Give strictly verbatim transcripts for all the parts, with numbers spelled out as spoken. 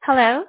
Hello,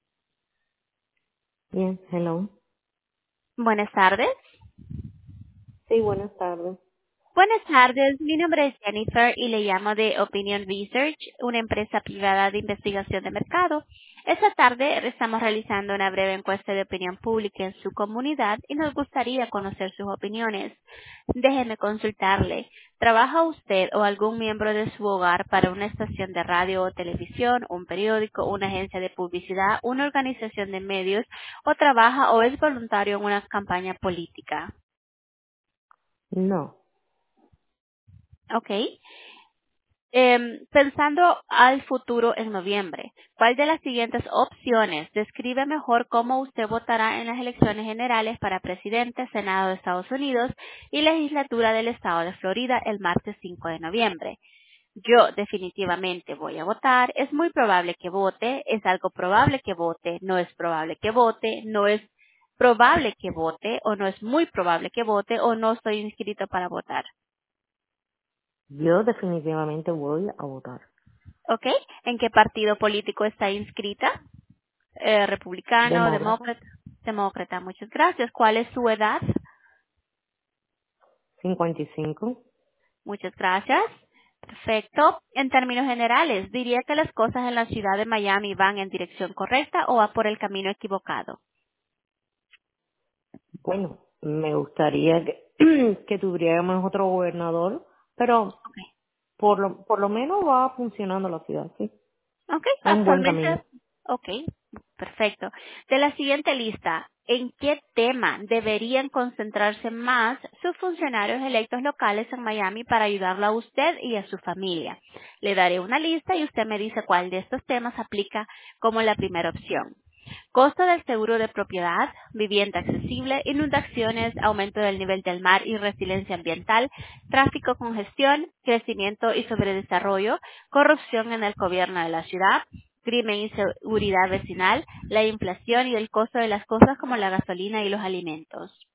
Bien, hello. buenas tardes. Sí, buenas tardes. Buenas tardes, mi nombre es Jennifer y le llamo de Opinion Research, una empresa privada de investigación de mercado. Esta tarde estamos realizando una breve encuesta de opinión pública en su comunidad y nos gustaría conocer sus opiniones. Déjeme consultarle. ¿Trabaja usted o algún miembro de su hogar para una estación de radio o televisión, un periódico, una agencia de publicidad, una organización de medios o trabaja o es voluntario en una campaña política? No, ¿Ok? Em, pensando al futuro en noviembre, ¿cuál de las siguientes opciones describe mejor cómo usted votará en las elecciones generales para presidente, Senado de Estados Unidos y legislatura del estado de Florida el martes cinco de noviembre? Yo definitivamente voy a votar, es muy probable que vote, es algo probable que vote, no es probable que vote, no es probable que vote o no es muy probable que vote o no estoy inscrito para votar. yo definitivamente voy a votar. ¿Ok? ¿En qué partido político está inscrita? Eh, republicano, Demócrata, demócrata, demócrata. Muchas gracias. ¿Cuál es su edad? cincuenta y cinco. Muchas gracias. Perfecto. En términos generales, diría que las cosas en la ciudad de Miami van en dirección correcta o va por el camino equivocado. Bueno, me gustaría que, que tuviéramos otro gobernador, pero Ok. por lo, por lo menos va funcionando la ciudad, sí. Ok, En buen actualmente, camino. ok, perfecto. De la siguiente lista, ¿en qué tema deberían concentrarse más sus funcionarios electos locales en Miami para ayudarlo a usted y a su familia? Le daré una lista y usted me dice cuál de estos temas aplica como la primera opción. Costo del seguro de propiedad, vivienda accesible, inundaciones, aumento del nivel del mar y resiliencia ambiental, tráfico, congestión, crecimiento y sobredesarrollo, corrupción en el gobierno de la ciudad, crimen y seguridad vecinal, la inflación y el costo de las cosas como la gasolina y los alimentos.